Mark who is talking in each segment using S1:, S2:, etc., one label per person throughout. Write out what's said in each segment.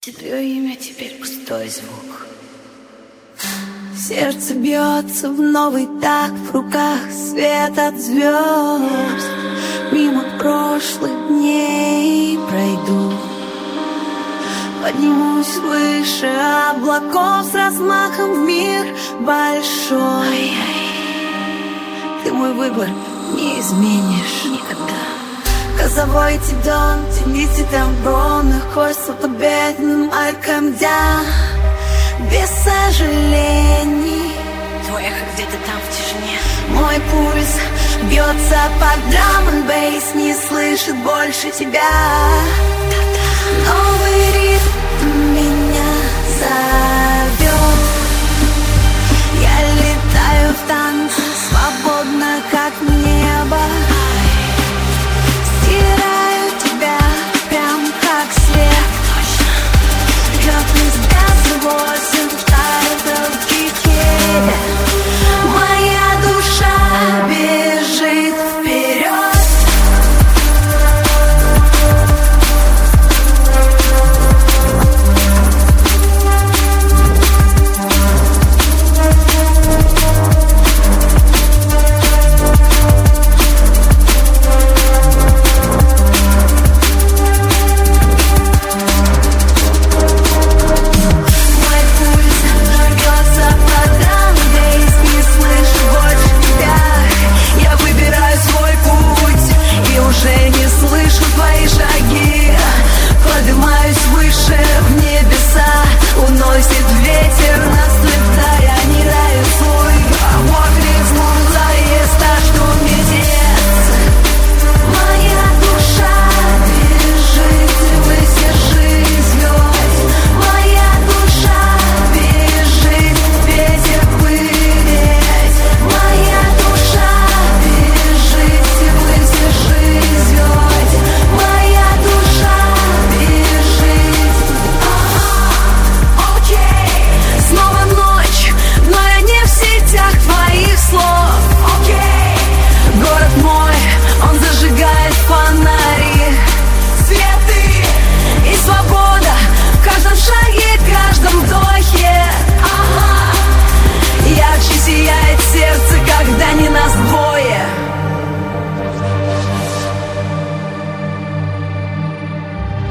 S1: Твое имя теперь пустой звук. Сердце бьется в новый такт, в руках свет от звезд. Мимо прошлых дней пройду, поднимусь выше облаков с размахом в мир большой. Ты мой выбор не изменишь никогда. Cause avoid you don't, you need to down wrong. The course of the bed, I come down. Без сожалений. Твой эхо где-то там в тишине. Мой пульс бьется под драм н бейс, не слышит больше тебя. Новый ритм меня зовет. Я летаю в танце, свободно, как небо. Стираю тебя, прям как свет. Лёгкость газовозен тает в кике. Моя душа бежит вперед.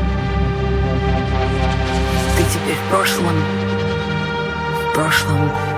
S2: В прошлом